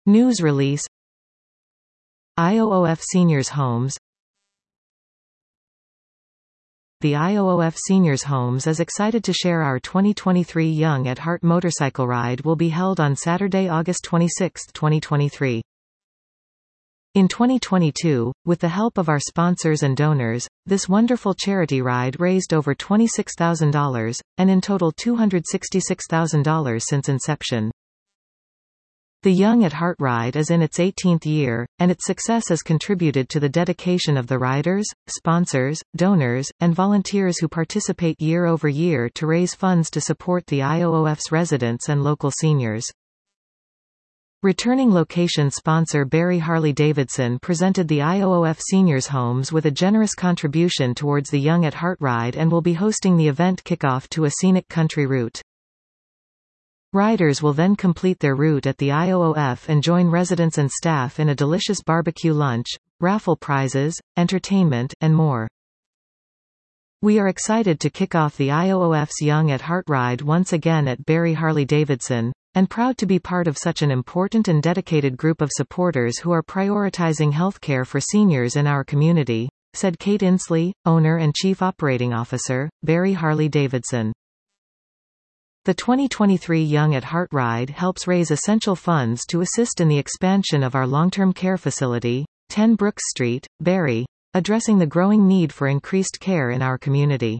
News release. IOOF Seniors Homes. The IOOF Seniors Homes is excited to share our 2023 Young at Heart motorcycle ride will be held on Saturday, August 26, 2023. In 2022, with the help of our sponsors and donors, this wonderful charity ride raised over $26,000, and in total $266,000 since inception. The Young at Heart ride is in its 18th year, and its success has contributed to the dedication of the riders, sponsors, donors, and volunteers who participate year over year to raise funds to support the IOOF's residents and local seniors. Returning location sponsor Barry Harley-Davidson presented the IOOF Seniors Homes with a generous contribution towards the Young at Heart ride and will be hosting the event kickoff to a scenic country route. Riders will then complete their route at the IOOF and join residents and staff in a delicious barbecue lunch, raffle prizes, entertainment, and more. We are excited to kick off the IOOF's Young at Heart ride once again at Barry Harley-Davidson, and proud to be part of such an important and dedicated group of supporters who are prioritizing healthcare for seniors in our community, said Kate Inslee, owner and chief operating officer, Barry Harley-Davidson. The 2023 Young at Heart ride helps raise essential funds to assist in the expansion of our long-term care facility, 10 Brooks Street, Barry, addressing the growing need for increased care in our community.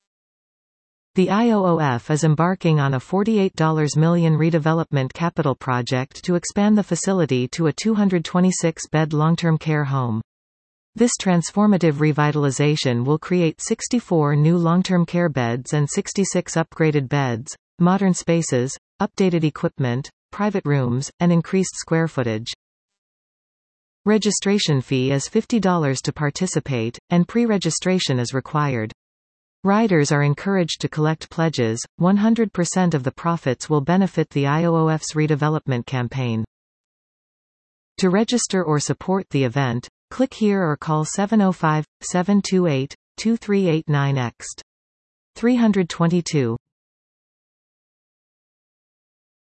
The IOOF is embarking on a $48 million redevelopment capital project to expand the facility to a 226-bed long-term care home. This transformative revitalization will create 64 new long-term care beds and 66 upgraded beds, modern spaces, updated equipment, private rooms, and increased square footage. Registration fee is $50 to participate, and pre-registration is required. Riders are encouraged to collect pledges. 100% of the profits will benefit the IOOF's redevelopment campaign. To register or support the event, click here or call 705-728-2389 Next. 322.